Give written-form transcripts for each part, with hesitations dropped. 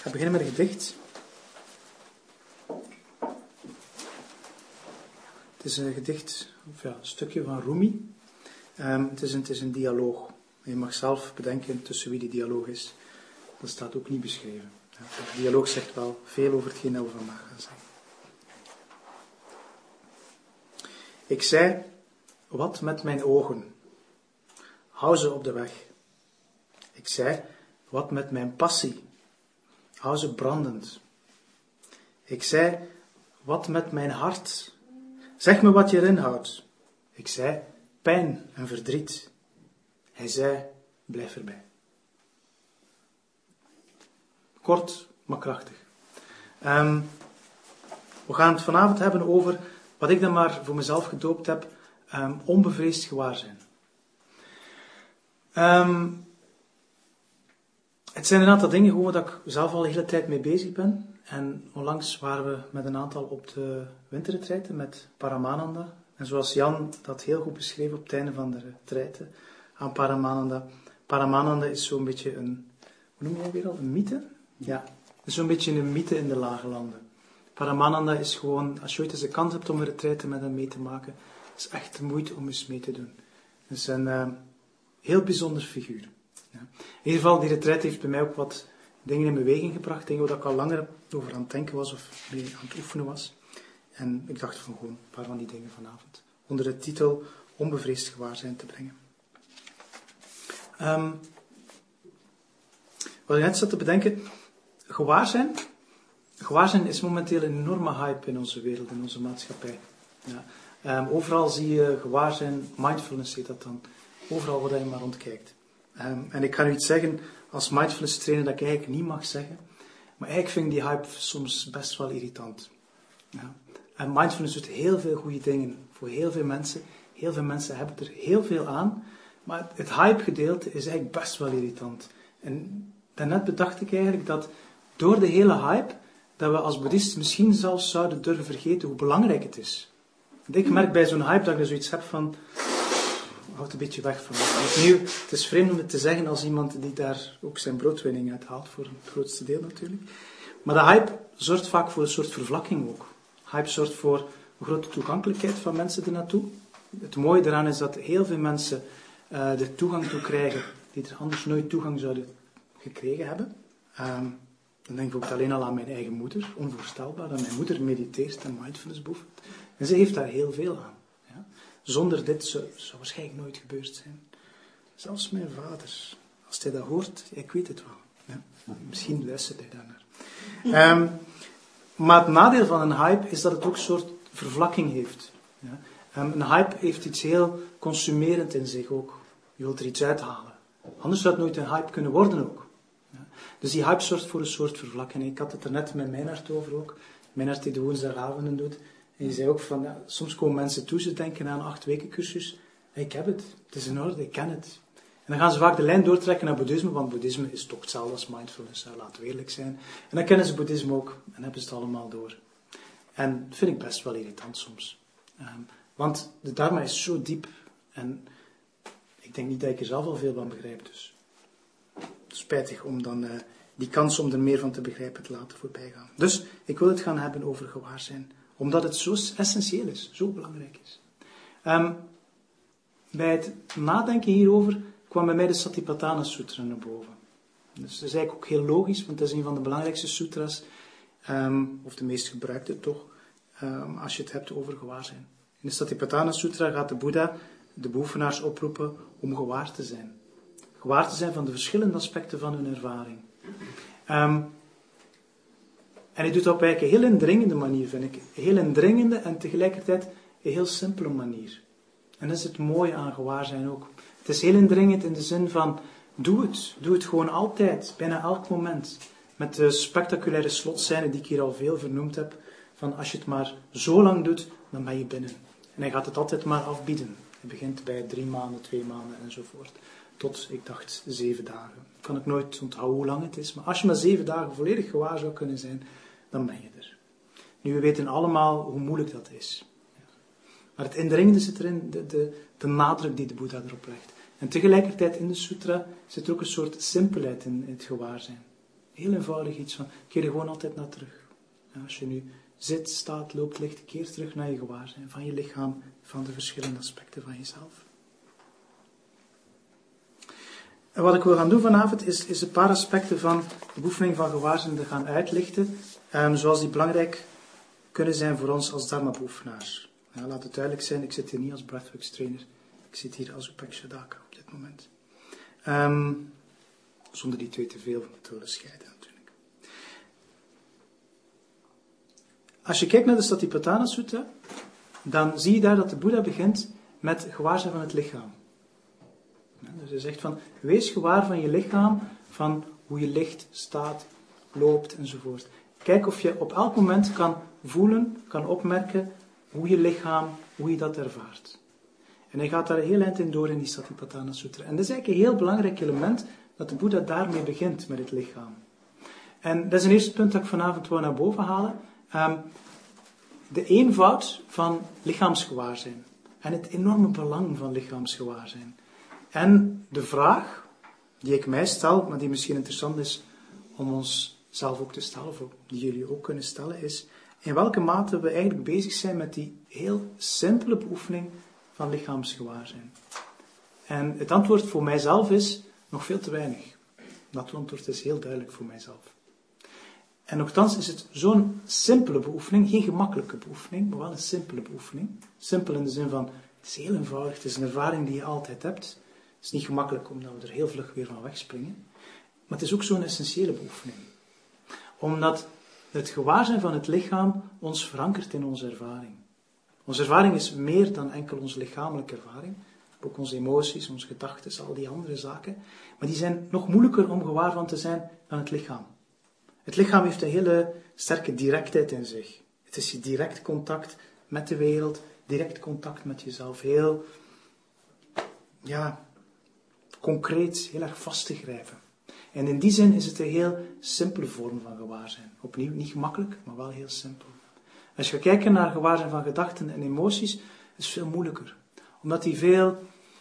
ga beginnen met een gedicht. Het is een gedicht, of ja, een stukje van Rumi. Het is een dialoog. Je mag zelf bedenken tussen wie die dialoog is. Dat staat ook niet beschreven. De dialoog zegt wel veel over hetgeen dat we vandaag gaan zeggen. Ik zei, wat met mijn ogen? Hou ze op de weg. Ik zei, wat met mijn passie? Hou ze brandend. Ik zei, wat met mijn hart? Zeg me wat je erin houdt. Ik zei, pijn en verdriet. Hij zei, blijf erbij. Kort, maar krachtig. We gaan het vanavond hebben over wat ik dan maar voor mezelf gedoopt heb, onbevreesd gewaarzijn. Het zijn een aantal dingen gewoon dat ik zelf al de hele tijd mee bezig ben. En onlangs waren we met een aantal op de winterretreiten met Paramananda. En zoals Jan dat heel goed beschreef op het einde van de retreiten aan Paramananda. Paramananda is zo'n beetje een, hoe noem je dat weer al? Een mythe? Ja, is zo'n beetje een mythe in de lage landen. Paramananda is gewoon, als je ooit eens de kans hebt om een retreiten met hem mee te maken, is echt de moeite om eens mee te doen. Het is een heel bijzonder figuur. Ja. In ieder geval, die retreat heeft bij mij ook wat dingen in beweging gebracht, dingen waar ik al langer over aan het denken was of mee aan het oefenen was. En ik dacht van gewoon een paar van die dingen vanavond onder de titel Onbevreesd gewaarzijn te brengen. Wat ik net zat te bedenken, gewaarzijn is momenteel een enorme hype in onze wereld, in onze maatschappij. Ja. Overal zie je gewaarzijn, mindfulness heet dat dan, overal waar je maar rondkijkt. En ik kan u iets zeggen als mindfulness trainer dat ik eigenlijk niet mag zeggen, maar eigenlijk vind ik die hype soms best wel irritant. Ja. En mindfulness doet heel veel goede dingen voor heel veel mensen. Heel veel mensen hebben er heel veel aan, maar het hype gedeelte is eigenlijk best wel irritant. En daarnet bedacht ik eigenlijk dat door de hele hype, dat we als boeddhisten misschien zelfs zouden durven vergeten hoe belangrijk het is. Want ik merk bij zo'n hype dat ik er zoiets heb van, houd een beetje weg van me. Opnieuw, het is vreemd om het te zeggen als iemand die daar ook zijn broodwinning uit haalt, voor het grootste deel natuurlijk. Maar de hype zorgt vaak voor een soort vervlakking ook. Hype zorgt voor een grote toegankelijkheid van mensen ernaartoe. Het mooie daaraan is dat heel veel mensen er toegang toe krijgen die er anders nooit toegang zouden gekregen hebben. Dan denk ik ook alleen al aan mijn eigen moeder, onvoorstelbaar, dat mijn moeder mediteert en mindfulness beoefent. En ze heeft daar heel veel aan. Ja. Zonder dit zou waarschijnlijk nooit gebeurd zijn. Zelfs mijn vader, als hij dat hoort, ik weet het wel. Ja. Misschien luistert hij daarnaar. Maar het nadeel van een hype is dat het ook een soort vervlakking heeft. Ja. Een hype heeft iets heel consumerend in zich ook. Je wilt er iets uithalen. Anders zou het nooit een hype kunnen worden ook. Ja. Dus die hype zorgt voor een soort vervlakking. Ik had het er net met Meinhard over ook. Meinhard die de woensdagavonden doet. En die zei ook van, ja, soms komen mensen toe, ze denken aan een 8 weken cursus. Ik heb het is in orde, ik ken het. En dan gaan ze vaak de lijn doortrekken naar boeddhisme, want boeddhisme is toch hetzelfde als mindfulness, laten we eerlijk zijn. En dan kennen ze boeddhisme ook en hebben ze het allemaal door. En dat vind ik best wel irritant soms. Want de dharma is zo diep en ik denk niet dat ik er zelf al veel van begrijp. Dus spijtig om dan die kans om er meer van te begrijpen te laten voorbij gaan. Dus ik wil het gaan hebben over gewaarzijn, omdat het zo essentieel is, zo belangrijk is. Bij het nadenken hierover kwam bij mij de Satipatthana Sutra naar boven. Dus dat is eigenlijk ook heel logisch, want dat is een van de belangrijkste sutras, of de meest gebruikte toch, als je het hebt over gewaarzijn. In de Satipatthana Sutra gaat de Boeddha de beoefenaars oproepen om gewaar te zijn. Gewaar te zijn van de verschillende aspecten van hun ervaring. En hij doet dat op eigenlijk een heel indringende manier, vind ik. Een heel indringende en tegelijkertijd een heel simpele manier. En dat is het mooie aan gewaarzijn ook. Het is heel indringend in de zin van, doe het. Doe het gewoon altijd, bijna elk moment. Met de spectaculaire slotzijne die ik hier al veel vernoemd heb. Van als je het maar zo lang doet, dan ben je binnen. En hij gaat het altijd maar afbieden. Hij begint bij 3 maanden, 2 maanden enzovoort. Tot, ik dacht, 7 dagen. Kan ik nooit onthouden hoe lang het is. Maar als je maar 7 dagen volledig gewaar zou kunnen zijn, dan ben je er. Nu, we weten allemaal hoe moeilijk dat is. Maar het indringende zit erin, de nadruk die de Boeddha erop legt. En tegelijkertijd in de sutra zit er ook een soort simpelheid in het gewaarzijn. Heel eenvoudig iets van, keer er gewoon altijd naar terug. Ja, als je nu zit, staat, loopt, ligt, keer terug naar je gewaarzijn van je lichaam, van de verschillende aspecten van jezelf. En wat ik wil gaan doen vanavond is een paar aspecten van de oefening van gewaarzijn te gaan uitlichten, zoals die belangrijk kunnen zijn voor ons als dharma-beoefenaars. Ja, laat het duidelijk zijn, ik zit hier niet als breathworks trainer, ik zit hier als Upeksha-daka op dit moment. Zonder die twee te veel te willen scheiden natuurlijk. Als je kijkt naar de Satipatthana Sutta, dan zie je daar dat de Boeddha begint met gewaarzijn van het lichaam. Ja, dus hij zegt van, wees gewaar van je lichaam, van hoe je ligt, staat, loopt enzovoort. Kijk of je op elk moment kan voelen, kan opmerken hoe je lichaam, hoe je dat ervaart. En hij gaat daar heel eind in door in die Satipatthana Sutra. En dat is eigenlijk een heel belangrijk element, dat de Boeddha daarmee begint met het lichaam. En dat is een eerste punt dat ik vanavond wil naar boven halen. De eenvoud van lichaamsgewaarzijn. En het enorme belang van lichaamsgewaarzijn. En de vraag die ik mij stel, maar die misschien interessant is om ons zelf ook te stellen, of die jullie ook kunnen stellen, is in welke mate we eigenlijk bezig zijn met die heel simpele beoefening van lichaamsgewaarzijn. En het antwoord voor mijzelf is nog veel te weinig. Dat antwoord is heel duidelijk voor mijzelf. En nochtans is het zo'n simpele beoefening, geen gemakkelijke beoefening, maar wel een simpele beoefening. Simpel in de zin van, het is heel eenvoudig, het is een ervaring die je altijd hebt. Het is niet gemakkelijk omdat we er heel vlug weer van wegspringen. Maar het is ook zo'n essentiële beoefening. Omdat het gewaarzijn van het lichaam ons verankert in onze ervaring. Onze ervaring is meer dan enkel onze lichamelijke ervaring. Ook onze emoties, onze gedachten, al die andere zaken. Maar die zijn nog moeilijker om gewaar van te zijn dan het lichaam. Het lichaam heeft een hele sterke directheid in zich. Het is je direct contact met de wereld, direct contact met jezelf. Heel, concreet, heel erg vast te grijpen. En in die zin is het een heel simpele vorm van gewaarzijn. Opnieuw, niet gemakkelijk, maar wel heel simpel. Als je gaat kijken naar gewaarzijn van gedachten en emoties, is het veel moeilijker. Omdat die veel,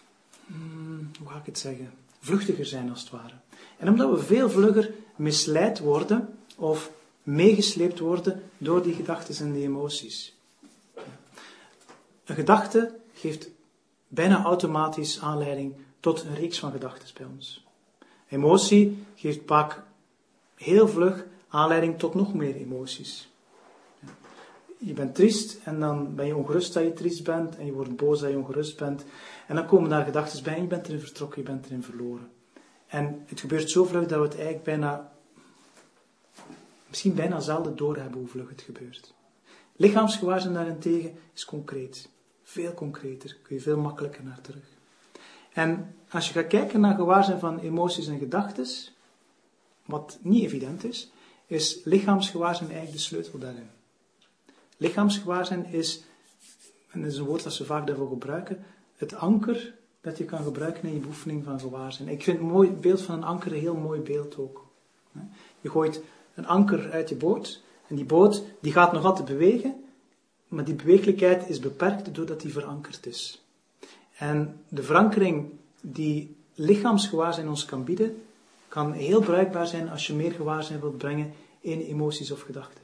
vluchtiger zijn als het ware. En omdat we veel vlugger misleid worden of meegesleept worden door die gedachten en die emoties. Een gedachte geeft bijna automatisch aanleiding tot een reeks van gedachten bij ons. Emotie geeft vaak heel vlug aanleiding tot nog meer emoties. Je bent triest en dan ben je ongerust dat je triest bent en je wordt boos dat je ongerust bent. En dan komen daar gedachten bij en je bent erin vertrokken, je bent erin verloren. En het gebeurt zo vlug dat we het eigenlijk misschien bijna zelden doorhebben hoe vlug het gebeurt. Lichaamsgewaarzijn daarentegen is concreet. Veel concreter, kun je veel makkelijker naar terug. En als je gaat kijken naar gewaarzijn van emoties en gedachten, wat niet evident is lichaamsgewaarzijn eigenlijk de sleutel daarin. Lichaamsgewaarzijn is, en dat is een woord dat ze vaak daarvoor gebruiken, het anker dat je kan gebruiken in je beoefening van gewaarzijn. Ik vind het beeld van een anker een heel mooi beeld ook. Je gooit een anker uit je boot en die boot die gaat nog altijd bewegen, maar die beweeglijkheid is beperkt doordat die verankerd is. En de verankering die lichaamsgewaarzijn ons kan bieden, kan heel bruikbaar zijn als je meer gewaarzijn wilt brengen in emoties of gedachten.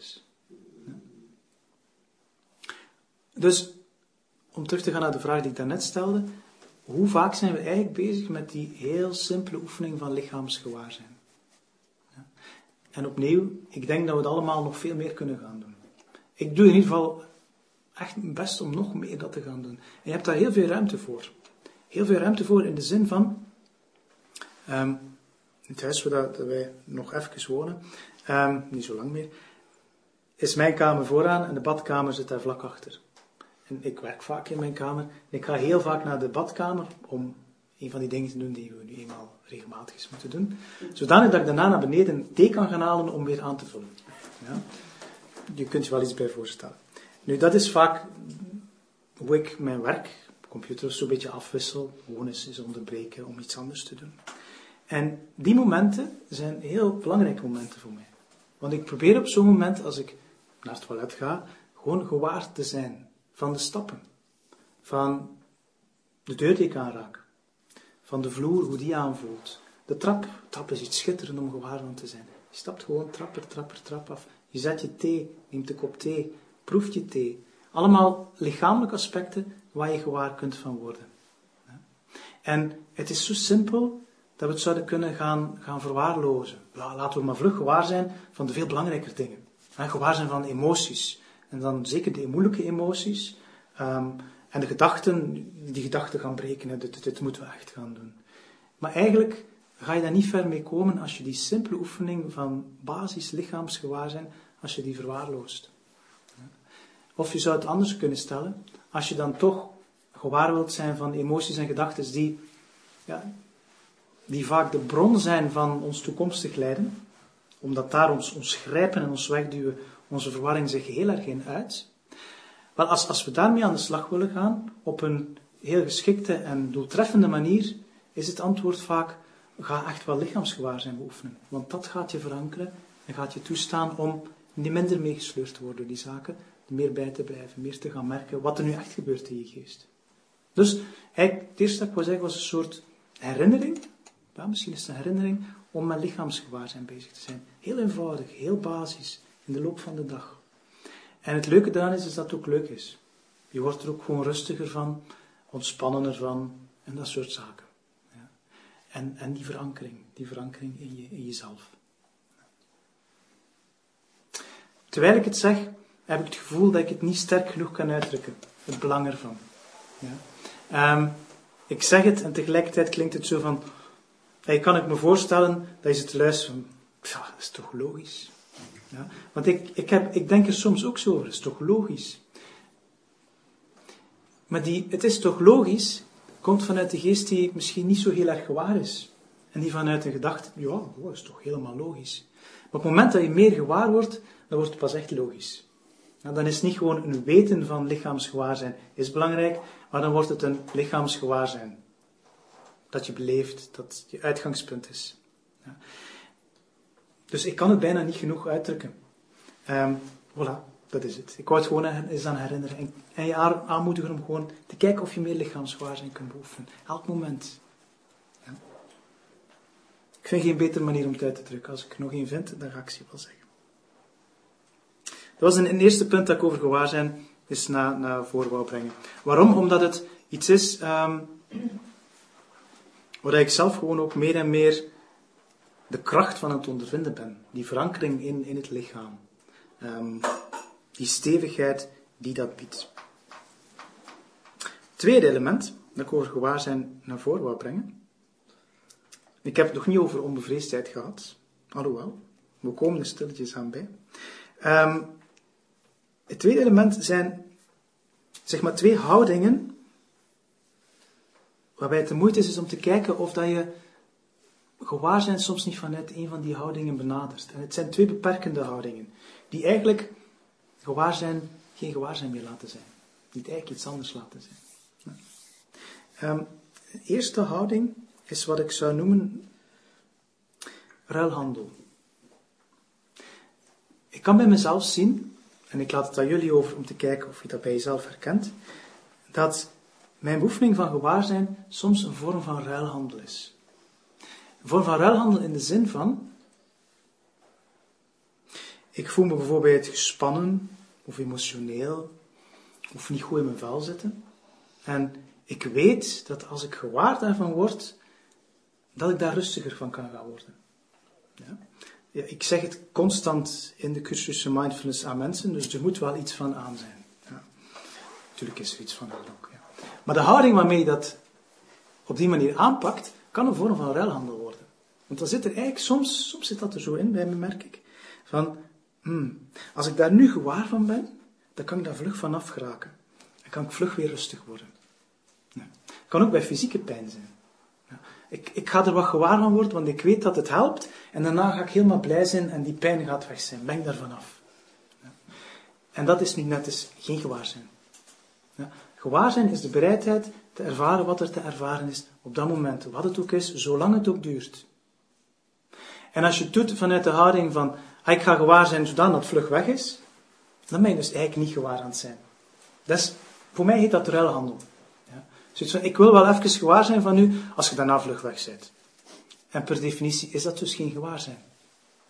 Dus, om terug te gaan naar de vraag die ik daarnet stelde, hoe vaak zijn we eigenlijk bezig met die heel simpele oefening van lichaamsgewaarzijn? En opnieuw, ik denk dat we het allemaal nog veel meer kunnen gaan doen. Ik doe in ieder geval echt mijn best om nog meer dat te gaan doen. En je hebt daar heel veel ruimte voor. Heel veel ruimte voor in de zin van, het huis waar wij nog even wonen, niet zo lang meer, is mijn kamer vooraan en de badkamer zit daar vlak achter. En ik werk vaak in mijn kamer. En ik ga heel vaak naar de badkamer om een van die dingen te doen die we nu eenmaal regelmatig eens moeten doen. Zodanig dat ik daarna naar beneden thee kan gaan halen om weer aan te vullen. Ja? Je kunt je wel iets bij voorstellen. Nu, dat is vaak hoe ik mijn werk, computer zo'n beetje afwissel. Gewoon eens onderbreken om iets anders te doen. En die momenten zijn heel belangrijke momenten voor mij. Want ik probeer op zo'n moment, als ik naar het toilet ga, gewoon gewaar te zijn. Van de stappen, van de deur die ik aanraak, van de vloer, hoe die aanvoelt. De trap is iets schitterend om gewaar van te zijn. Je stapt gewoon trap af. Je zet je thee, neemt een kop thee, proeft je thee. Allemaal lichamelijke aspecten waar je gewaar kunt van worden. En het is zo simpel dat we het zouden kunnen gaan verwaarlozen. Laten we maar vlug gewaar zijn van de veel belangrijker dingen. Gewaar zijn van emoties. En dan zeker de moeilijke emoties. En die gedachten gaan breken. Dit moeten we echt gaan doen. Maar eigenlijk ga je daar niet ver mee komen als je die simpele oefening van basis lichaamsgewaarzijn, als je die verwaarloost. Of je zou het anders kunnen stellen, als je dan toch gewaar wilt zijn van emoties en gedachten die vaak de bron zijn van ons toekomstig lijden, omdat daar ons grijpen en ons wegduwen, onze verwarring zich heel erg in uit. Maar als we daarmee aan de slag willen gaan, op een heel geschikte en doeltreffende manier, is het antwoord vaak, ga echt wel lichaamsgewaarzijn beoefenen. Want dat gaat je verankeren en gaat je toestaan om niet minder meegesleurd te worden door die zaken, er meer bij te blijven, meer te gaan merken wat er nu echt gebeurt in je geest. Dus eigenlijk, het eerste dat ik wil zeggen was een soort herinnering, misschien is het een herinnering, om met lichaamsgewaarzijn bezig te zijn. Heel eenvoudig, heel basis, in de loop van de dag. En het leuke daaraan is dat het ook leuk is. Je wordt er ook gewoon rustiger van, ontspannender van, en dat soort zaken. Ja. En die verankering in jezelf. Terwijl ik het zeg, heb ik het gevoel dat ik het niet sterk genoeg kan uitdrukken. Het belang ervan. Ja. Ik zeg het en tegelijkertijd klinkt het zo van, kan ik me voorstellen dat je zit te luisteren van, dat is toch logisch. Ja? Want ik denk er soms ook zo over, dat is toch logisch. Maar het is toch logisch, komt vanuit de geest die misschien niet zo heel erg gewaar is. En die vanuit een gedachte, dat is toch helemaal logisch. Maar op het moment dat je meer gewaar wordt, dan wordt het pas echt logisch. Nou, dan is het niet gewoon een weten van lichaamsgewaarzijn is belangrijk, maar dan wordt het een lichaamsgewaarzijn. Dat je beleeft, dat je uitgangspunt is. Ja. Dus ik kan het bijna niet genoeg uitdrukken. Voilà, dat is het. Ik wou het gewoon eens aan herinneren. En je aanmoedigen om gewoon te kijken of je meer lichaamsgewaarzijn kunt beoefenen. Elk moment. Ja. Ik vind geen betere manier om het uit te drukken. Als ik er nog één vind, dan ga ik ze wel zeggen. Dat was een eerste punt dat ik over gewaarzijn eens naar voren wou brengen. Waarom? Omdat het iets is waar ik zelf gewoon ook meer en meer de kracht van het ondervinden ben. Die verankering in het lichaam. Die stevigheid die dat biedt. Tweede element dat ik over gewaarzijn naar voren wou brengen. Ik heb het nog niet over onbevreesdheid gehad. Alhoewel, we komen er stilletjes aan bij. Het tweede element zijn, zeg maar, twee houdingen waarbij het de moeite is om te kijken of dat je gewaarzijn soms niet vanuit een van die houdingen benadert. En het zijn twee beperkende houdingen, die eigenlijk geen gewaarzijn meer laten zijn. Die het eigenlijk iets anders laten zijn. De eerste houding is wat ik zou noemen ruilhandel. Ik kan bij mezelf zien, en ik laat het aan jullie over om te kijken of je dat bij jezelf herkent, dat mijn beoefening van gewaarzijn soms een vorm van ruilhandel is. Een vorm van ruilhandel in de zin van, ik voel me bijvoorbeeld gespannen, of emotioneel, of niet goed in mijn vel zitten. En ik weet dat als ik gewaar daarvan word, dat ik daar rustiger van kan gaan worden. Ja? Ja, ik zeg het constant in de cursussen mindfulness aan mensen, dus er moet wel iets van aan zijn. Ja. Natuurlijk is er iets van aan ook. Ja. Maar de houding waarmee je dat op die manier aanpakt, kan een vorm van ruilhandel worden. Want dan zit er eigenlijk, soms zit dat er zo in bij me, merk ik, van, als ik daar nu gewaar van ben, dan kan ik daar vlug van afgeraken. Dan kan ik vlug weer rustig worden. Ja. Het kan ook bij fysieke pijn zijn. Ja. Ik ga er wat gewaar van worden, want ik weet dat het helpt. En daarna ga ik helemaal blij zijn en die pijn gaat weg zijn. Ben ik daarvan af. Ja. En dat is nu net eens geen gewaarzijn. Ja. Gewaarzijn is de bereidheid te ervaren wat er te ervaren is op dat moment. Wat het ook is, zolang het ook duurt. En als je het doet vanuit de houding van, ik ga gewaar zijn zodat het vlug weg is, dan ben je dus eigenlijk niet gewaar aan het zijn. Dus, voor mij heet dat ruilhandel. Ja. Dus ik wil wel even gewaar zijn van u, als je daarna vlug weg bent. En per definitie is dat dus geen gewaarzijn.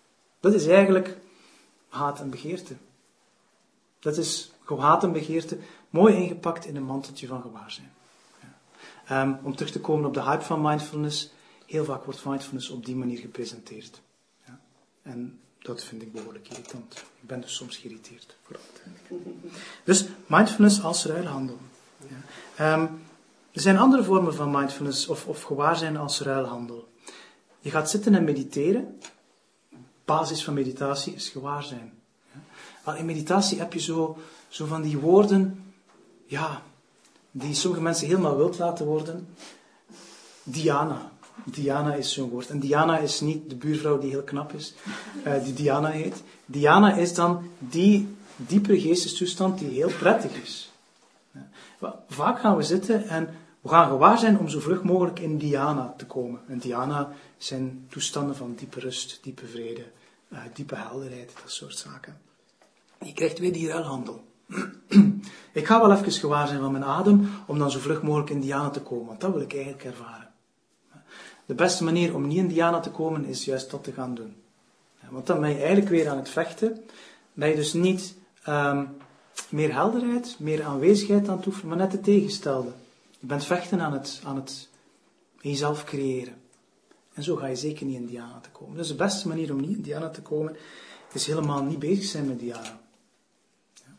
Dat is eigenlijk haat en begeerte. Dat is haat en begeerte, mooi ingepakt in een manteltje van gewaarzijn. Ja. Om terug te komen op de hype van mindfulness, heel vaak wordt mindfulness op die manier gepresenteerd. Ja. En dat vind ik behoorlijk irritant. Ik ben dus soms geïrriteerd. Dus mindfulness als ruilhandel. Ja. Er zijn andere vormen van mindfulness of gewaarzijn als ruilhandel. Je gaat zitten en mediteren. Basis van meditatie is gewaarzijn. Ja. Maar in meditatie heb je zo van die woorden, ja, die sommige mensen helemaal wild laten worden. Dhyana. Dhyana is zo'n woord. En Dhyana is niet de buurvrouw die heel knap is, die Diana heet. Dhyana is dan die diepere geestestoestand die heel prettig is. Ja. Vaak gaan we zitten en we gaan gewaar zijn om zo vlug mogelijk in dhyana te komen. En dhyana zijn toestanden van diepe rust, diepe vrede, diepe helderheid, dat soort zaken. Je krijgt weer die ruilhandel. Ik ga wel even gewaar zijn van mijn adem, om dan zo vlug mogelijk in dhyana te komen, want dat wil ik eigenlijk ervaren. De beste manier om niet in dhyana te komen, is juist dat te gaan doen. Want dan ben je eigenlijk weer aan het vechten, ben je dus niet meer helderheid, meer aanwezigheid aan het oefenen, maar net het tegenstelde. Je bent vechten aan het jezelf creëren. En zo ga je zeker niet in dhyana te komen. Dus de beste manier om niet in dhyana te komen, is helemaal niet bezig zijn met dhyana. Ja.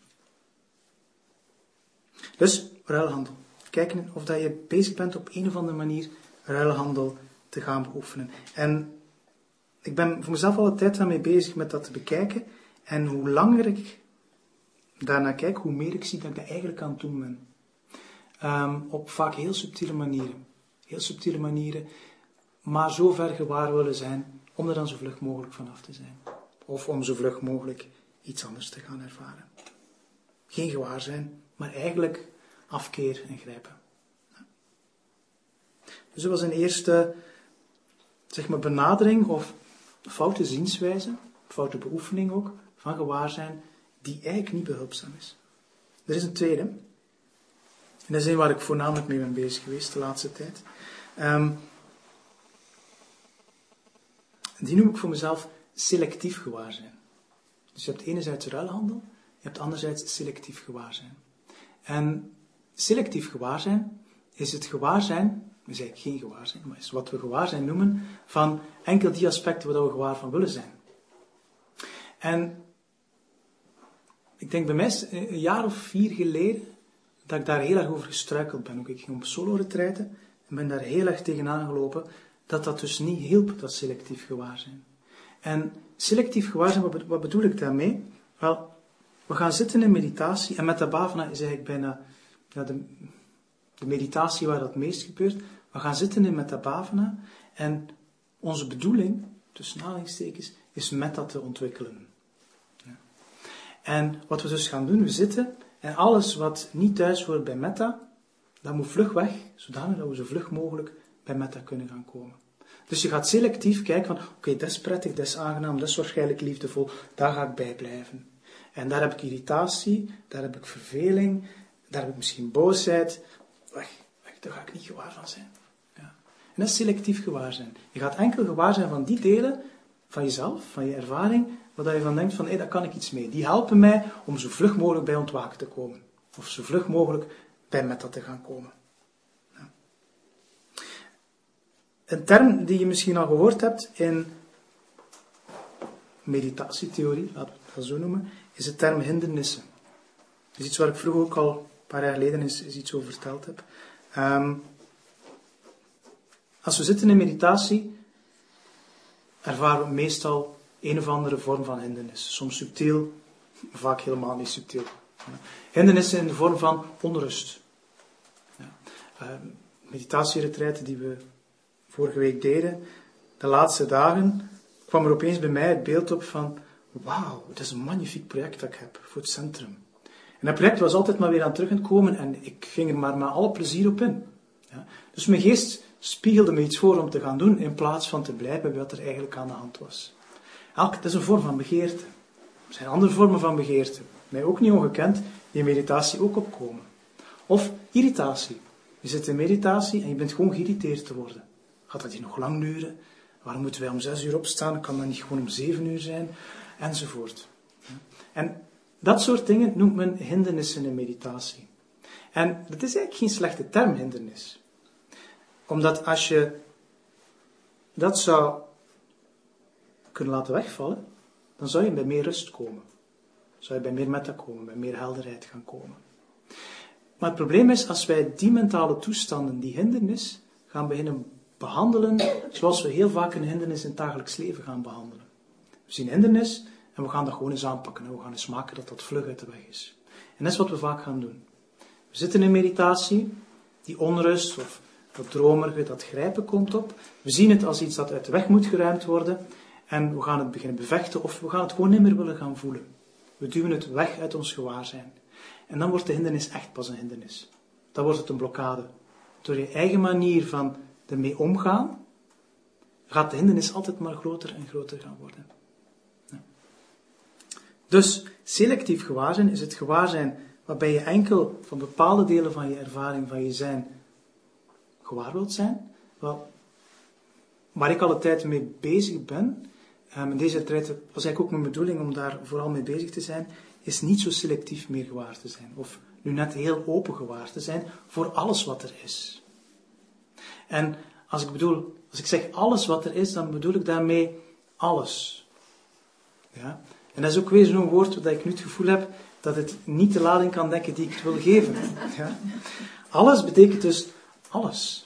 Dus, ruilhandel. Kijken of dat je bezig bent op een of andere manier ruilhandel te gaan beoefenen. En ik ben voor mezelf al een tijd daarmee bezig met dat te bekijken. En hoe langer ik daarnaar kijk, hoe meer ik zie dat ik dat eigenlijk aan het doen ben. Op vaak heel subtiele manieren. Heel subtiele manieren, maar zo ver gewaar willen zijn om er dan zo vlug mogelijk vanaf te zijn. Of om zo vlug mogelijk iets anders te gaan ervaren. Geen gewaar zijn, maar eigenlijk afkeer en grijpen. Dus dat was een eerste, benadering of foute zienswijze, foute beoefening ook, van gewaarzijn, die eigenlijk niet behulpzaam is. Er is een tweede, en dat is een waar ik voornamelijk mee ben bezig geweest de laatste tijd. Die noem ik voor mezelf selectief gewaarzijn. Dus je hebt enerzijds ruilhandel, je hebt anderzijds selectief gewaarzijn. En selectief gewaarzijn is het gewaarzijn, is eigenlijk geen gewaarzijn, maar is wat we gewaarzijn noemen, van enkel die aspecten waar we gewaar van willen zijn. En ik denk bij mij een jaar of 4 geleden dat ik daar heel erg over gestruikeld ben. Ook ik ging op solo-retreiten en ben daar heel erg tegenaan gelopen dat dus niet hielp, dat selectief gewaarzijn. En selectief gewaarzijn, wat bedoel ik daarmee? Wel, we gaan zitten in meditatie en Metta Bhavana is eigenlijk bijna de meditatie waar dat meest gebeurt. We gaan zitten in Metta Bhavana en onze bedoeling, tussen aanhalingstekens, is metta te ontwikkelen. Ja. En wat we dus gaan doen, we zitten en alles wat niet thuis hoort bij metta, dat moet vlug weg, zodanig dat we zo vlug mogelijk bij metta kunnen gaan komen. Dus je gaat selectief kijken van, oké, dat is prettig, dat is aangenaam, dat is waarschijnlijk liefdevol, daar ga ik bij blijven. En daar heb ik irritatie, daar heb ik verveling, daar heb ik misschien boosheid. Weg, daar ga ik niet gewaar van zijn. Ja. En dat is selectief gewaar zijn. Je gaat enkel gewaar zijn van die delen van jezelf, van je ervaring, waar je van denkt van, daar kan ik iets mee. Die helpen mij om zo vlug mogelijk bij ontwaken te komen. Of zo vlug mogelijk bij metta te gaan komen. Ja. Een term die je misschien al gehoord hebt in meditatietheorie, laten we het dat zo noemen, is de term hindernissen. Dat is iets waar ik vroeger ook al een paar jaar geleden is iets over verteld heb. Als we zitten in meditatie, ervaren we meestal een of andere vorm van hindernis. Soms subtiel, vaak helemaal niet subtiel. Hindernissen in de vorm van onrust. Meditatieretreiten die we vorige week deden, de laatste dagen, kwam er opeens bij mij het beeld op van, wauw, het is een magnifiek project dat ik heb voor het centrum. En dat project was altijd maar weer aan terug aan het komen en ik ging er maar met alle plezier op in. Ja. Dus mijn geest spiegelde me iets voor om te gaan doen, in plaats van te blijven bij wat er eigenlijk aan de hand was. Dat is een vorm van begeerte. Er zijn andere vormen van begeerte, mij ook niet ongekend, die in meditatie ook opkomen. Of irritatie. Je zit in meditatie en je bent gewoon geïrriteerd te worden. Gaat dat hier nog lang duren? Waarom moeten wij om 6 uur opstaan? Kan dat niet gewoon om 7 uur zijn? Enzovoort. En dat soort dingen noemt men hindernissen in meditatie. En dat is eigenlijk geen slechte term, hindernis. Omdat als je dat zou kunnen laten wegvallen, dan zou je bij meer rust komen. Zou je bij meer metta komen, bij meer helderheid gaan komen. Maar het probleem is, als wij die mentale toestanden, die hindernis, gaan beginnen behandelen, zoals we heel vaak een hindernis in het dagelijks leven gaan behandelen. We zien hindernis en we gaan dat gewoon eens aanpakken. En we gaan eens maken dat dat vlug uit de weg is. En dat is wat we vaak gaan doen. We zitten in meditatie, die onrust of dat dromerige, dat grijpen komt op. We zien het als iets dat uit de weg moet geruimd worden. En we gaan het beginnen bevechten of we gaan het gewoon niet meer willen gaan voelen. We duwen het weg uit ons gewaarzijn. En dan wordt de hindernis echt pas een hindernis. Dan wordt het een blokkade. Door je eigen manier van ermee omgaan, gaat de hindernis altijd maar groter en groter gaan worden. Ja. Dus selectief gewaarzijn is het gewaarzijn waarbij je enkel van bepaalde delen van je ervaring, van je zijn, gewaar wilt zijn. Waar ik alle tijd mee bezig ben, in deze tijd was eigenlijk ook mijn bedoeling om daar vooral mee bezig te zijn, is niet zo selectief meer gewaar te zijn. Of nu net heel open gewaar te zijn voor alles wat er is. En als ik zeg alles wat er is, dan bedoel ik daarmee alles. Ja? En dat is ook weer zo'n woord dat ik nu het gevoel heb dat het niet de lading kan dekken die ik het wil geven. Ja? Alles betekent dus alles.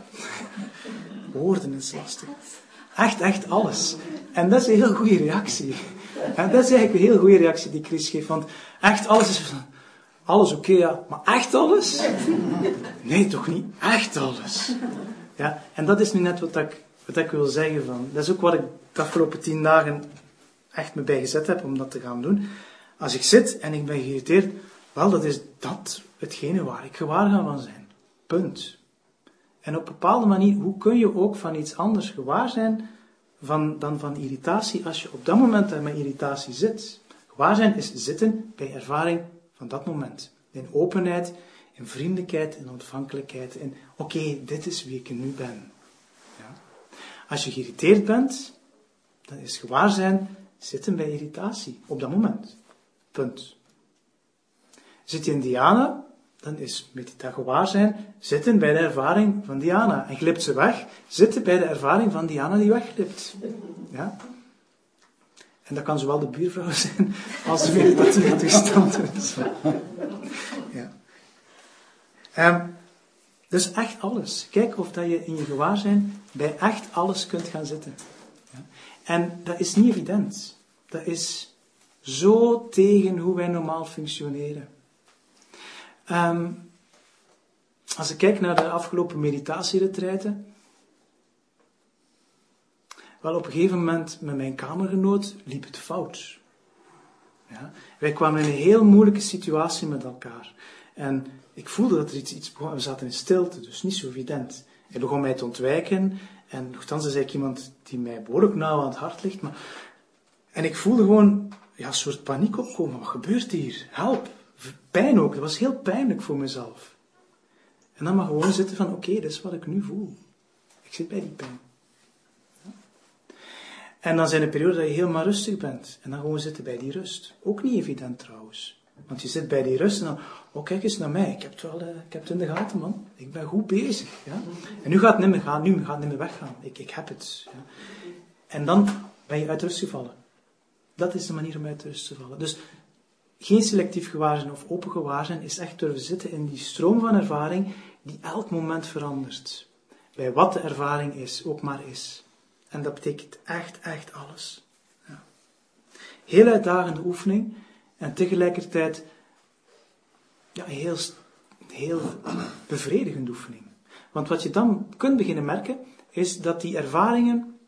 Woorden is lastig. Echt alles. En dat is een heel goede reactie. Ja, dat is eigenlijk een heel goede reactie die Chris geeft. Want echt alles is van, alles oké, ja. Maar echt alles? Nee, toch niet echt alles. Ja, en dat is nu net wat ik wil zeggen. Dat is ook wat ik de afgelopen 10 dagen echt me bij gezet heb om dat te gaan doen. Als ik zit en ik ben geïrriteerd, wel, dat is hetgene waar ik gewaar ga van zijn. Punt. En op een bepaalde manier, hoe kun je ook van iets anders gewaar zijn dan van irritatie, als je op dat moment met irritatie zit. Gewaar zijn is zitten bij ervaring van dat moment. In openheid, in vriendelijkheid, in ontvankelijkheid, in oké, dit is wie ik nu ben. Ja. Als je geïrriteerd bent, dan is gewaar zijn zitten bij irritatie, op dat moment. Punt. Zit je in dhyana, dan is medita gewaar zijn zitten bij de ervaring van dhyana. En glipt ze weg, zitten bij de ervaring van dhyana die wegglipt. Ja? En dat kan zowel de buurvrouw zijn als de meditatieve toestand. Ja. Dus echt alles. Kijk of dat je in je gewaarzijn bij echt alles kunt gaan zitten. Ja. En dat is niet evident. Dat is zo tegen hoe wij normaal functioneren. Als ik kijk naar de afgelopen meditatieretreiten, wel op een gegeven moment met mijn kamergenoot liep het fout. Ja? Wij kwamen in een heel moeilijke situatie met elkaar. En ik voelde dat er iets begon. We zaten in stilte, dus niet zo evident. Hij begon mij te ontwijken. En nogthans is eigenlijk iemand die mij behoorlijk nauw aan het hart ligt. En ik voelde gewoon een soort paniek opkomen. Wat gebeurt hier? Help! Pijn ook. Dat was heel pijnlijk voor mezelf. En dan maar gewoon zitten van, oké, dit is wat ik nu voel. Ik zit bij die pijn. Ja. En dan zijn er perioden dat je helemaal rustig bent. En dan gewoon zitten bij die rust. Ook niet evident trouwens. Want je zit bij die rust en dan, kijk eens naar mij. Ik heb het in de gaten, man. Ik ben goed bezig. Ja. En nu gaat het niet meer gaan. Nu gaat het niet meer weggaan. Ik heb het. Ja. En dan ben je uit rust gevallen. Dat is de manier om uit rust te vallen. Dus geen selectief gewaarzijn of open gewaarzijn is echt durven zitten in die stroom van ervaring die elk moment verandert. Bij wat de ervaring is, ook maar is. En dat betekent echt alles. Ja. Heel uitdagende oefening en tegelijkertijd heel bevredigende oefening. Want wat je dan kunt beginnen merken, is dat die ervaringen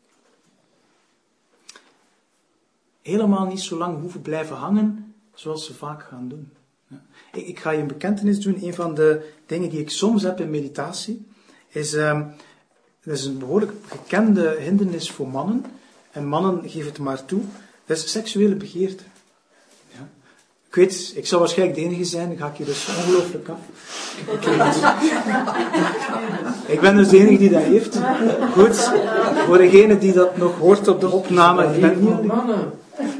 helemaal niet zo lang hoeven blijven hangen zoals ze vaak gaan doen. Ja. Ik ga je een bekentenis doen. Een van de dingen die ik soms heb in meditatie, is een behoorlijk gekende hindernis voor mannen. En mannen geven het maar toe. Dat is seksuele begeerte. Ja. Ik weet, ik zou waarschijnlijk de enige zijn, dan ga ik hier dus ongelooflijk af. Ik ben dus de enige die dat heeft. Goed, voor degene die dat nog hoort op de opname, ik ben niet alleen.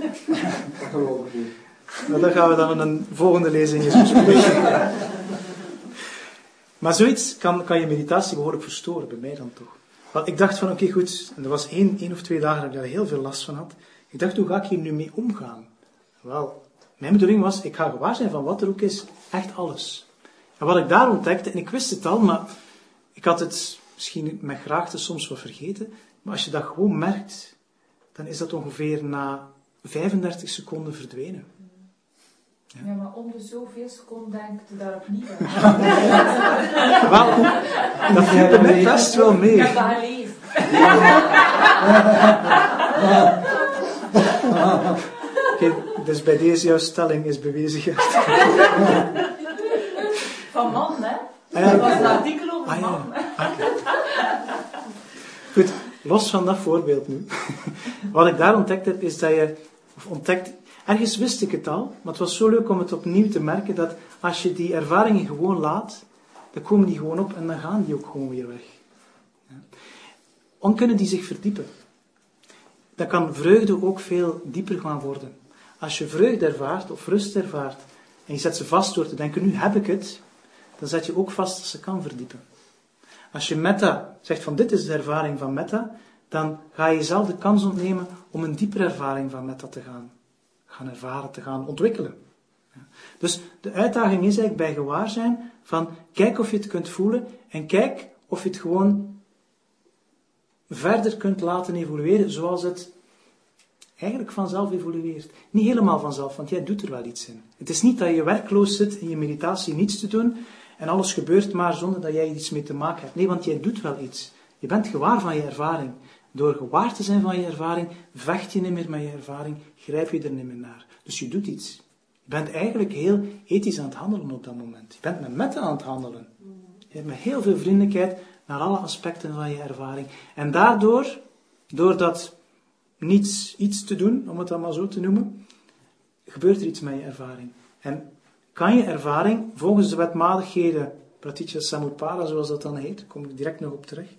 Maar dat gaan we dan in een volgende lezing eens bespreken. Maar zoiets kan je meditatie behoorlijk verstoren, bij mij dan toch. Want ik dacht van, oké, goed, en er was 1 of 2 dagen dat ik daar heel veel last van had. Ik dacht, hoe ga ik hier nu mee omgaan? Wel, mijn bedoeling was, ik ga gewaar zijn van wat er ook is, echt alles. En wat ik daar ontdekte, en ik wist het al, maar ik had het misschien met graagte soms wat vergeten, maar als je dat gewoon merkt, dan is dat ongeveer na 35 seconden verdwenen. Ja, maar om de zoveel seconden denk je daar opnieuw Wel, dat viel bij mij best wel mee. Ik heb dat gelezen. Okay, dus bij deze jouw stelling is bewezen juist. Van man, hè? Ja. Dat was een artikel over man. Ja. Okay. Goed, los van dat voorbeeld nu. Wat ik daar ontdekt heb, is dat je... Ergens wist ik het al, maar het was zo leuk om het opnieuw te merken dat als je die ervaringen gewoon laat, dan komen die gewoon op en dan gaan die ook gewoon weer weg. Ja. Dan kunnen die zich verdiepen. Dan kan vreugde ook veel dieper gaan worden. Als je vreugde ervaart of rust ervaart en je zet ze vast door te denken, nu heb ik het, dan zet je ook vast dat ze kan verdiepen. Als je metta zegt van dit is de ervaring van metta, dan ga je jezelf de kans ontnemen om een diepere ervaring van metta te gaan ervaren, te gaan ontwikkelen. Dus de uitdaging is eigenlijk bij gewaarzijn van kijk of je het kunt voelen en kijk of je het gewoon verder kunt laten evolueren zoals het eigenlijk vanzelf evolueert. Niet helemaal vanzelf, want jij doet er wel iets in. Het is niet dat je werkloos zit in je meditatie niets te doen en alles gebeurt maar zonder dat jij iets mee te maken hebt. Nee, want jij doet wel iets. Je bent gewaar van je ervaring. Door gewaar te zijn van je ervaring, vecht je niet meer met je ervaring, grijp je er niet meer naar. Dus je doet iets. Je bent eigenlijk heel ethisch aan het handelen op dat moment. Je bent met metta aan het handelen. Je hebt met heel veel vriendelijkheid naar alle aspecten van je ervaring. En daardoor, door dat iets te doen, om het dan maar zo te noemen, gebeurt er iets met je ervaring. En kan je ervaring, volgens de wetmatigheden, Pratitya Samutpada, zoals dat dan heet, daar kom ik direct nog op terecht,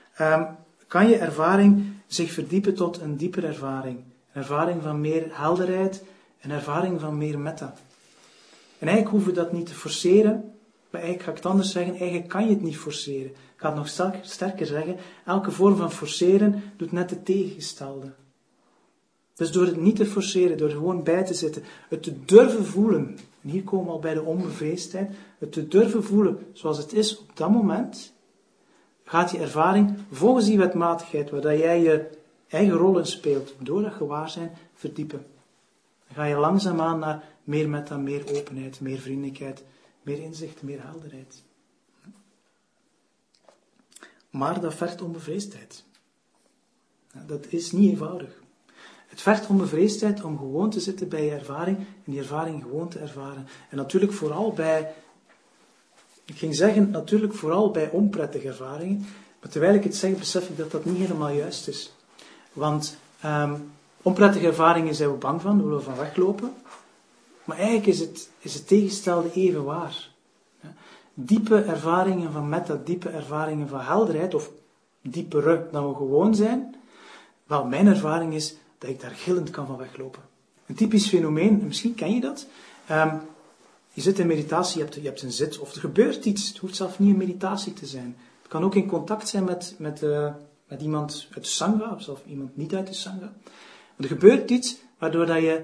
kan je ervaring zich verdiepen tot een diepere ervaring. Een ervaring van meer helderheid, een ervaring van meer metta. En eigenlijk hoeven we dat niet te forceren, maar eigenlijk ga ik het anders zeggen, eigenlijk kan je het niet forceren. Ik ga het nog sterker zeggen, elke vorm van forceren doet net het tegengestelde. Dus door het niet te forceren, door er gewoon bij te zitten, het te durven voelen, en hier komen we al bij de onbevreesdheid, het te durven voelen zoals het is op dat moment, gaat je ervaring volgens die wetmatigheid, waar jij je eigen rol in speelt, door dat gewaarzijn, verdiepen. Dan ga je langzaamaan naar meer metta, meer openheid, meer vriendelijkheid, meer inzicht, meer helderheid. Maar dat vergt onbevreesdheid. Dat is niet eenvoudig. Het vergt onbevreesdheid om gewoon te zitten bij je ervaring en die ervaring gewoon te ervaren. En natuurlijk vooral bij, natuurlijk vooral bij onprettige ervaringen, maar terwijl ik het zeg, besef ik dat dat niet helemaal juist is. Want onprettige ervaringen zijn we bang van, daar willen we van weglopen. Maar eigenlijk is het tegenstelde even waar. Diepe ervaringen van metta, diepe ervaringen van helderheid, of diepere dan we gewoon zijn. Wel, mijn ervaring is dat ik daar gillend kan van weglopen. Een typisch fenomeen, misschien ken je dat. Je zit in meditatie, je hebt een zit, of er gebeurt iets. Het hoeft zelf niet een meditatie te zijn. Het kan ook in contact zijn met iemand uit de sangha, of zelfs iemand niet uit de sangha. Maar er gebeurt iets waardoor dat je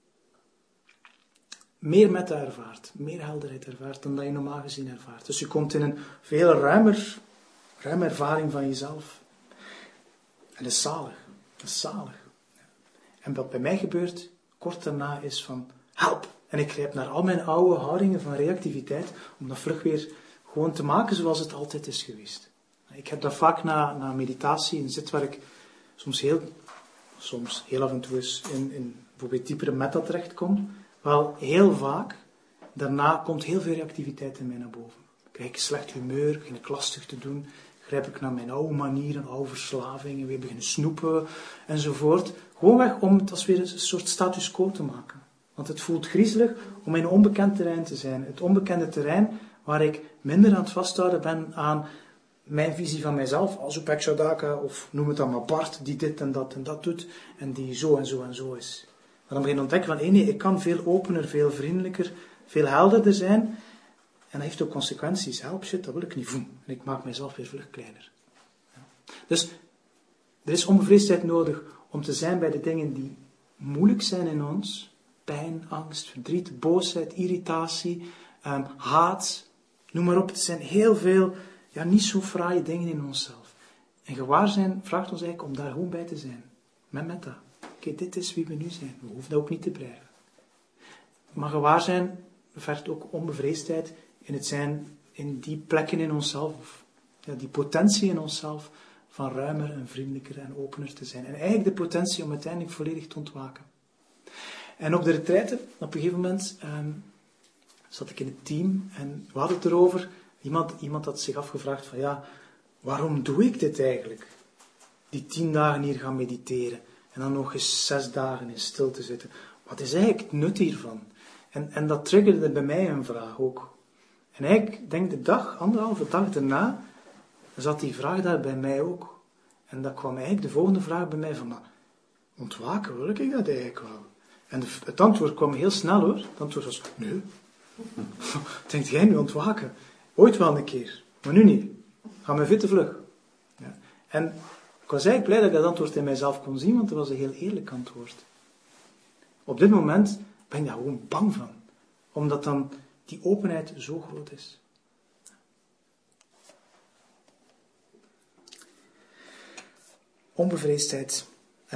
meer metta ervaart, meer helderheid ervaart dan dat je normaal gezien ervaart. Dus je komt in een veel ruime ervaring van jezelf. En dat is zalig. Dat is zalig. En wat bij mij gebeurt, kort daarna, is van help. En ik grijp naar al mijn oude houdingen van reactiviteit, om dat vlug weer gewoon te maken zoals het altijd is geweest. Ik heb dat vaak na meditatie, een zit waar ik soms heel af en toe eens in bijvoorbeeld diepere metta terechtkom. Wel, heel vaak, daarna komt heel veel reactiviteit in mij naar boven. Krijg ik een slecht humeur, begin ik lastig te doen, grijp ik naar mijn oude manieren, oude verslavingen, weer beginnen snoepen, enzovoort. Gewoonweg om het als weer een soort status quo te maken. Want het voelt griezelig om in een onbekend terrein te zijn. Het onbekende terrein waar ik minder aan het vasthouden ben aan mijn visie van mijzelf, als Upeksha Daka, of noem het dan maar Bart, die dit en dat doet, en die zo en zo en zo is. Maar dan begin je ontdekken van, nee, ik kan veel opener, veel vriendelijker, veel helderder zijn. En dat heeft ook consequenties. Help, shit, dat wil ik niet. Voem. En ik maak mijzelf weer vlug kleiner. Ja. Dus, er is onbevreesdheid nodig om te zijn bij de dingen die moeilijk zijn in ons. Pijn, angst, verdriet, boosheid, irritatie, haat, noem maar op. Het zijn heel veel, niet zo fraaie dingen in onszelf. En gewaarzijn vraagt ons eigenlijk om daar gewoon bij te zijn. Met dat. Oké, dit is wie we nu zijn. We hoeven dat ook niet te blijven. Maar gewaarzijn vergt ook onbevreesdheid in het zijn in die plekken in onszelf. Die potentie in onszelf van ruimer en vriendelijker en opener te zijn. En eigenlijk de potentie om uiteindelijk volledig te ontwaken. En op de retraite, op een gegeven moment, zat ik in het team en we hadden het erover. Iemand had zich afgevraagd van, waarom doe ik dit eigenlijk? Die 10 dagen hier gaan mediteren. En dan nog eens 6 dagen in stilte zitten. Wat is eigenlijk het nut hiervan? En dat triggerde bij mij een vraag ook. En eigenlijk, denk de dag, 1,5 dag daarna, zat die vraag daar bij mij ook. En dat kwam eigenlijk de volgende vraag bij mij van, ontwaken, wil ik dat eigenlijk wel? En het antwoord kwam heel snel hoor. Het antwoord was, nee. Denkt jij nu ontwaken? Ooit wel een keer, maar nu niet. Ga maar veel te vlug. Ja. En ik was eigenlijk blij dat ik dat antwoord in mijzelf kon zien, want het was een heel eerlijk antwoord. Op dit moment ben ik daar gewoon bang van. Omdat dan die openheid zo groot is. Onbevreesdheid.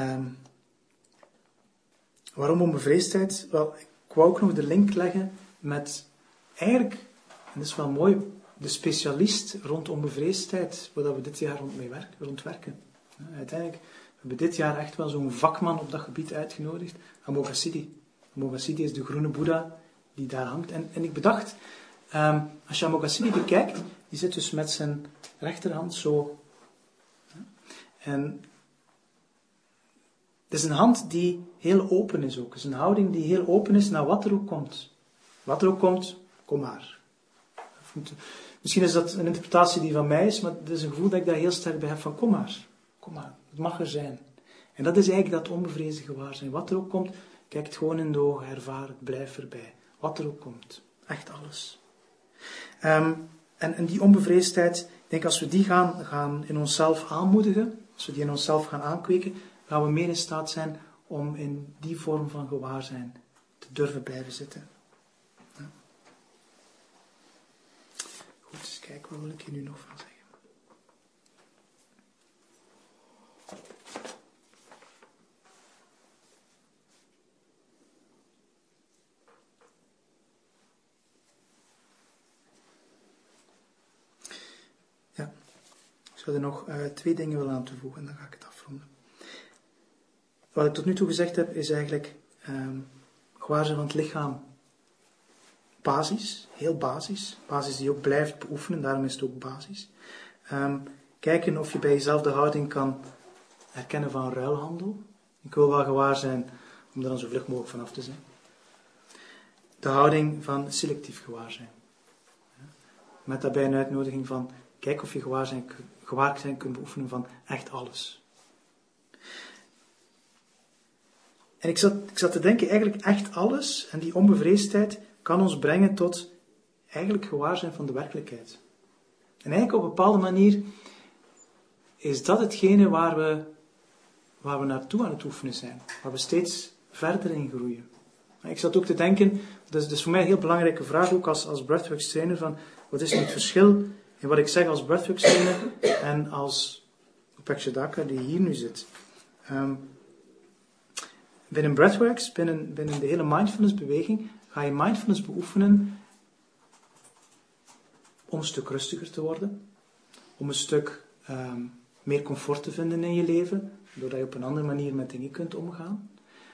Waarom onbevreesdheid? Wel, ik wou ook nog de link leggen met eigenlijk, en dat is wel mooi, de specialist rond onbevreesdheid, waar we dit jaar rond werken. Uiteindelijk hebben we dit jaar echt wel zo'n vakman op dat gebied uitgenodigd, Amoghasiddhi. Amoghasiddhi is de groene boeddha die daar hangt. En ik bedacht, als je Amoghasiddhi bekijkt, die zit dus met zijn rechterhand zo. En het is een hand die heel open is ook. Het is een houding die heel open is naar wat er ook komt. Wat er ook komt, kom maar. Misschien is dat een interpretatie die van mij is, maar het is een gevoel dat ik daar heel sterk bij heb van kom maar, het mag er zijn. En dat is eigenlijk dat onbevreesde gewaarzijn. Wat er ook komt, kijk het gewoon in de ogen, ervaar het, blijf erbij. Wat er ook komt. Echt alles. En die onbevreesdheid, ik denk als we die gaan in onszelf aanmoedigen, als we die in onszelf gaan aankweken, gaan we meer in staat zijn om in die vorm van gewaarzijn te durven blijven zitten. Ja. Goed, eens kijken, wat wil ik hier nu nog van zeggen? Ja, ik zou er nog 2 dingen willen aan toevoegen en dan ga ik het afronden. Wat ik tot nu toe gezegd heb, is eigenlijk gewaarzijn van het lichaam. Basis, heel basis. Basis die je ook blijft beoefenen, daarom is het ook basis. Kijken of je bij jezelf de houding kan herkennen van ruilhandel. Ik wil wel gewaar zijn om er dan zo vlug mogelijk vanaf te zijn. De houding van selectief gewaarzijn. Met daarbij een uitnodiging van, kijk of je gewaarzijn kunt beoefenen van echt alles. En ik zat te denken, eigenlijk echt alles, en die onbevreesdheid kan ons brengen tot eigenlijk gewaarzijn van de werkelijkheid. En eigenlijk op een bepaalde manier is dat hetgene waar we naartoe aan het oefenen zijn. Waar we steeds verder in groeien. Ik zat ook te denken, dat is voor mij een heel belangrijke vraag, ook als breathworks trainer, van wat is nu het verschil in wat ik zeg als breathworks trainer en als Upeksha Daka die hier nu zit. Binnen breathworks, binnen de hele mindfulness beweging, ga je mindfulness beoefenen om een stuk rustiger te worden, om een stuk meer comfort te vinden in je leven, doordat je op een andere manier met dingen kunt omgaan,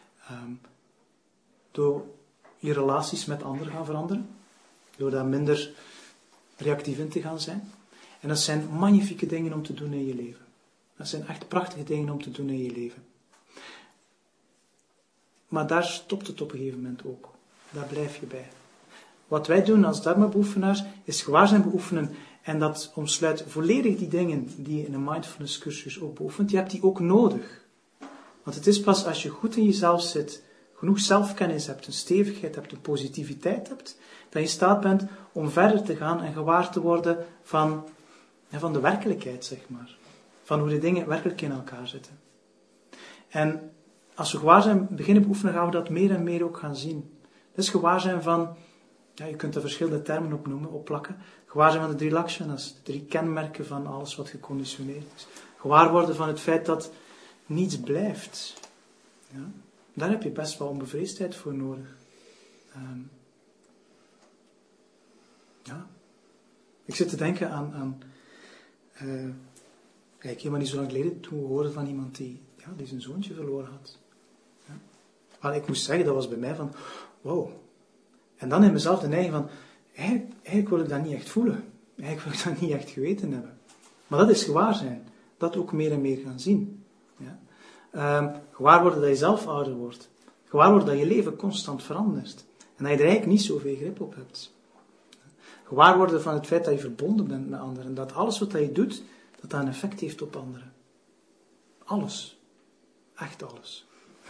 door je relaties met anderen gaan veranderen, door daar minder reactief in te gaan zijn. En dat zijn magnifieke dingen om te doen in je leven. Dat zijn echt prachtige dingen om te doen in je leven. Maar daar stopt het op een gegeven moment ook. Daar blijf je bij. Wat wij doen als dharma-beoefenaars, is gewaarzijn beoefenen. En dat omsluit volledig die dingen die je in een mindfulness cursus ook beoefent. Je hebt die ook nodig. Want het is pas als je goed in jezelf zit, genoeg zelfkennis hebt, een stevigheid hebt, een positiviteit hebt, dat je in staat bent om verder te gaan en gewaar te worden van de werkelijkheid, zeg maar. Van hoe de dingen werkelijk in elkaar zitten. En als we gewaarzijn beginnen beoefenen, gaan we dat meer en meer ook gaan zien. Dat is gewaarzijn van, je kunt er verschillende termen op noemen, opplakken. Gewaarzijn van de 3 lakshanas, de 3 kenmerken van alles wat geconditioneerd is. Gewaar worden van het feit dat niets blijft. Ja? Daar heb je best wel onbevreesdheid voor nodig. Ik zit te denken aan helemaal niet zo lang geleden, toen we hoorden van iemand die zijn zoontje verloren had. Ja? Maar ik moest zeggen, dat was bij mij van, wow. En dan in mezelf de neiging van, eigenlijk wil ik dat niet echt voelen. Eigenlijk wil ik dat niet echt geweten hebben. Maar dat is gewaarzijn. Dat ook meer en meer gaan zien. Ja? Gewaar worden dat je zelf ouder wordt. Gewaar worden dat je leven constant verandert. En dat je er eigenlijk niet zoveel grip op hebt. Gewaar worden van het feit dat je verbonden bent met anderen. Dat alles wat je doet, dat een effect heeft op anderen. Alles. Echt alles.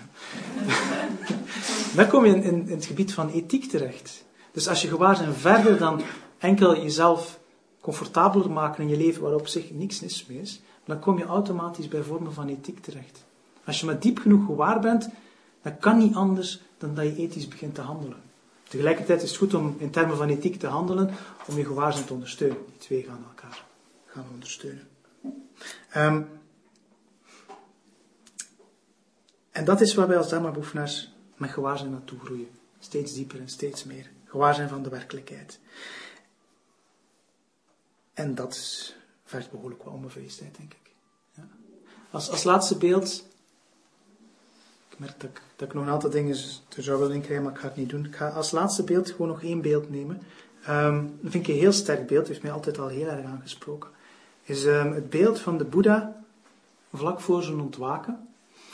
Dan kom je in het gebied van ethiek terecht. Dus als je gewaarzijn verder dan enkel jezelf comfortabeler maken in je leven, waar op zich niks mis mee is, dan kom je automatisch bij vormen van ethiek terecht. Als je maar diep genoeg gewaar bent, dan kan niet anders dan dat je ethisch begint te handelen. Tegelijkertijd is het goed om in termen van ethiek te handelen, om je gewaarzijn te ondersteunen. Die twee gaan elkaar ondersteunen. En dat is waar wij als dharma-beoefenaars met gewaarzijn naartoe groeien. Steeds dieper en steeds meer. Gewaarzijn van de werkelijkheid. En dat vergt behoorlijk wel onbevreesdheid, denk ik. Ja. Als laatste beeld. Ik merk dat ik nog een aantal dingen er zou willen inkrijgen, maar ik ga het niet doen. Ik ga als laatste beeld gewoon nog 1 beeld nemen. Dat vind ik een heel sterk beeld, heeft mij altijd al heel erg aangesproken. Is het beeld van de Boeddha vlak voor zijn ontwaken.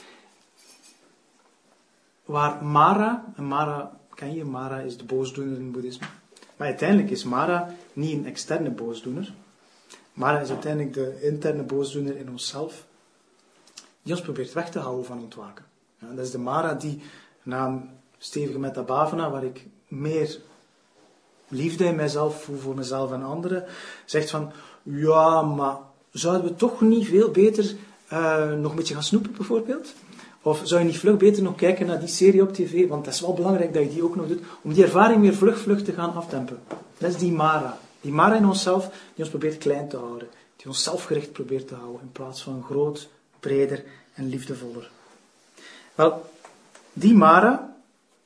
Waar Mara, en Mara ken je, Mara is de boosdoener in het boeddhisme. Maar uiteindelijk is Mara niet een externe boosdoener. Mara is uiteindelijk de interne boosdoener in onszelf, die ons probeert weg te houden van ontwaken. Ja, dat is de Mara die na een stevige metabhavana, waar ik meer liefde in mijzelf voel voor mezelf en anderen, zegt van, ja, maar zouden we toch niet veel beter nog een beetje gaan snoepen bijvoorbeeld? Of zou je niet vlug beter nog kijken naar die serie op tv, want dat is wel belangrijk dat je die ook nog doet, om die ervaring weer vlug te gaan afdempen. Dat is die Mara. Die Mara in onszelf, die ons probeert klein te houden. Die ons zelfgericht probeert te houden, in plaats van groot, breder en liefdevoller. Wel, die Mara,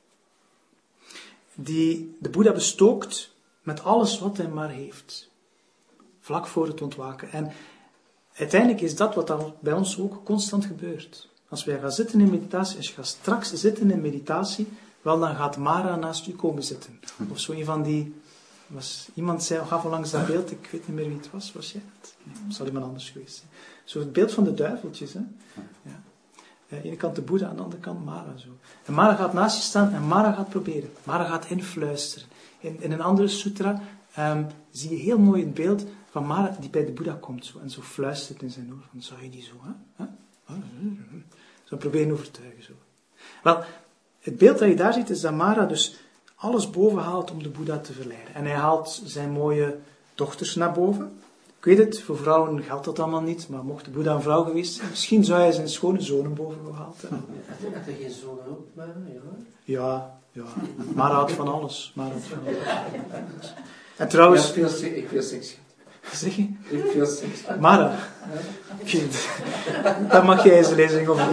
die de Boeddha bestookt met alles wat hij maar heeft. Vlak voor het ontwaken. En uiteindelijk is dat wat dan bij ons ook constant gebeurt. Als wij gaan zitten in meditatie, als je gaat straks zitten in meditatie, wel dan gaat Mara naast u komen zitten. Of zo een van die, iemand zei, gaf langs dat beeld, ik weet niet meer wie het was jij het? Nee, het zal iemand anders geweest zijn. Zo het beeld van de duiveltjes, hè. Ja. Aan de ene kant de Boeddha, aan de andere kant Mara. Zo. En Mara gaat naast je staan en Mara gaat proberen. Mara gaat influisteren. In een andere sutra zie je heel mooi het beeld van Mara die bij de Boeddha komt. Zo, en zo fluistert in zijn oor. Van, zou je die zo, hè? Zo proberen overtuigen. Zo. Wel, het beeld dat je daar ziet is dat Mara dus alles boven haalt om de Boeddha te verleiden. En hij haalt zijn mooie dochters naar boven. Ik weet het, voor vrouwen geldt dat allemaal niet, maar mocht de Boeddha een vrouw geweest zijn, misschien zou hij zijn schone zonen boven gehaald hebben. Had hij geen zonen ook, Mara? Ja. Mara houdt van alles. En trouwens... Ja, ik veel seks. Zeg je? Ik veel seks. Mara. Kind. Dan mag jij eens een lezing over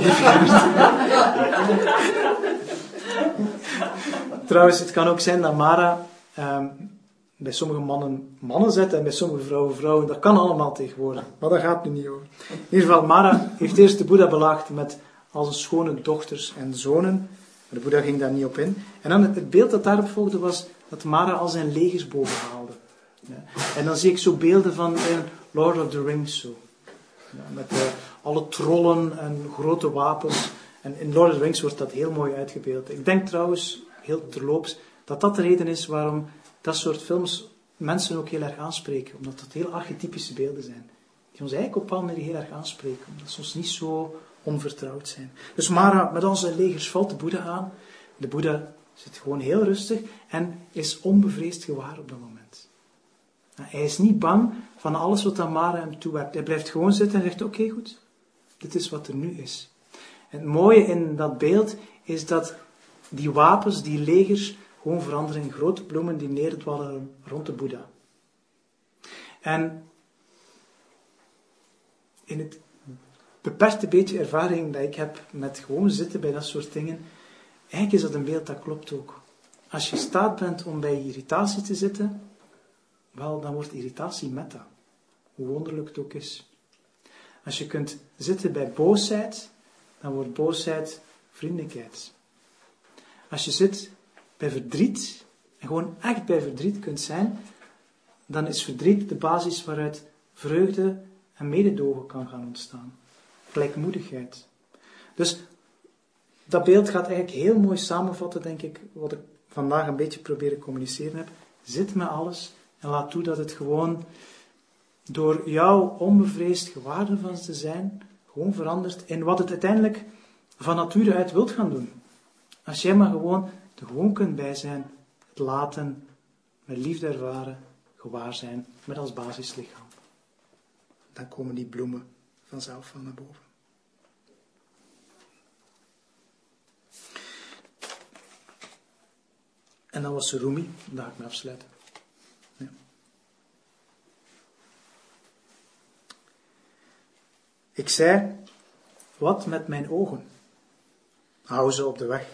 Trouwens, het kan ook zijn dat Mara bij sommige mannen zet en bij sommige vrouwen. Dat kan allemaal tegenwoordig. Maar daar gaat het nu niet over. In ieder geval, Mara heeft eerst de Boeddha belaagd met al zijn schone dochters en zonen. Maar de Boeddha ging daar niet op in. En dan het beeld dat daarop volgde was dat Mara al zijn legers boven haalde. Ja. En dan zie ik zo beelden van Lord of the Rings zo. Ja, met alle trollen en grote wapens. En in Lord of the Rings wordt dat heel mooi uitgebeeld. Ik denk trouwens, heel terloops, dat dat de reden is waarom dat soort films mensen ook heel erg aanspreken. Omdat dat heel archetypische beelden zijn. Die ons eigenlijk op een bepaalde manier heel erg aanspreken. Omdat ze ons niet zo onvertrouwd zijn. Dus Mara, met al zijn legers valt de Boeddha aan. De Boeddha zit gewoon heel rustig en is onbevreesd gewaar op dat moment. Hij is niet bang van alles wat Mara hem toewerpt. Hij blijft gewoon zitten en zegt, oké, goed. Dit is wat er nu is. En het mooie in dat beeld is dat die wapens, die legers, gewoon veranderen in grote bloemen die neerdwallen rond de Boeddha. En in het beperkte beetje ervaring dat ik heb met gewoon zitten bij dat soort dingen, eigenlijk is dat een beeld dat klopt ook. Als je in staat bent om bij irritatie te zitten, wel, dan wordt irritatie metta. Hoe wonderlijk het ook is. Als je kunt zitten bij boosheid, dan wordt boosheid vriendelijkheid. Als je zit bij verdriet, en gewoon echt bij verdriet kunt zijn, dan is verdriet de basis waaruit vreugde en mededogen kan gaan ontstaan. Gelijkmoedigheid. Dus dat beeld gaat eigenlijk heel mooi samenvatten, denk ik, wat ik vandaag een beetje proberen te communiceren heb. Zit met alles en laat toe dat het gewoon door jou onbevreesd gewaar ervan te zijn, gewoon verandert in wat het uiteindelijk van nature uit wilt gaan doen. Als jij maar gewoon er gewoon kunt bij zijn, het laten, met liefde ervaren, gewaar zijn, met als basislichaam. Dan komen die bloemen vanzelf van naar boven. En dan was Rumi, daar ga ik me afsluiten. Ja. Ik zei, wat met mijn ogen? Hou ze op de weg.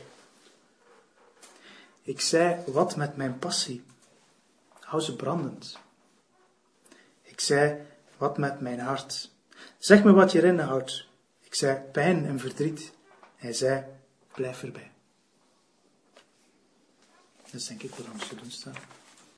Ik zei, wat met mijn passie? Hou ze brandend. Ik zei, wat met mijn hart? Zeg me wat je erin houdt. Ik zei, pijn en verdriet. Hij zei, blijf erbij. Dat is denk ik wat ons te doen staat.